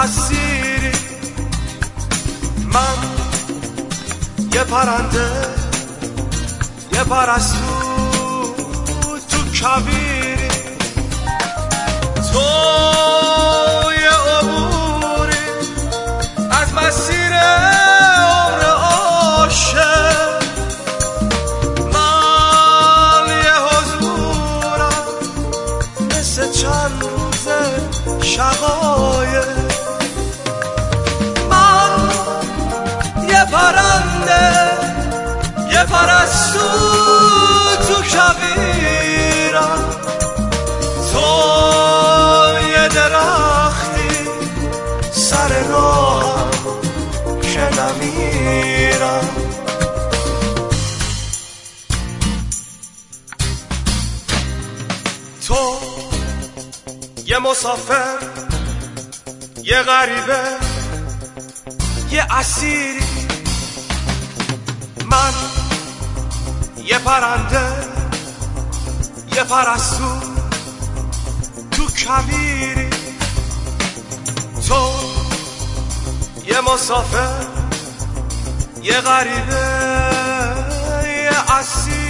اسیری، من یه پرنده، یه پرستو تو کویری، تو یه عبوری از مسیر عمر عاشق، من یه حضورم مثل چند روز شقایق، من یه پرنده، یه پرستو تو کویرم، تو یه درختی سر راهم که نمیرم. تو یه مسافر، یه غریبه، یه اسیری، من یه پرنده، یه پرستو تو کویری، تو یه مسافر، یه غریبه، یه اسیری.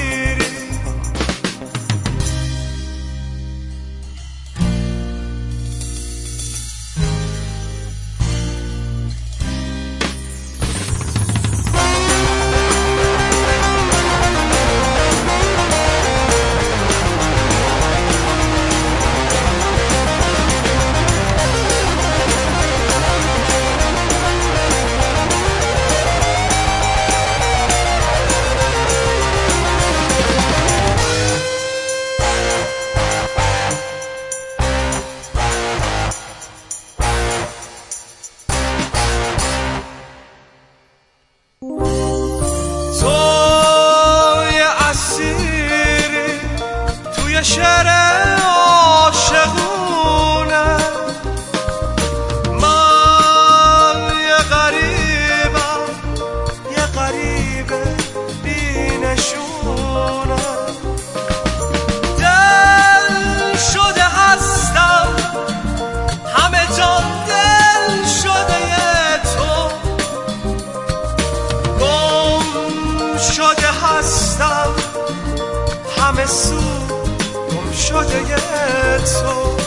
شعر عاشقونه، من یه غریبم، یه غریبه بی نشونه، دل شده هستم همه جا، دل شده تو گم شده هستم همه سو شده تو.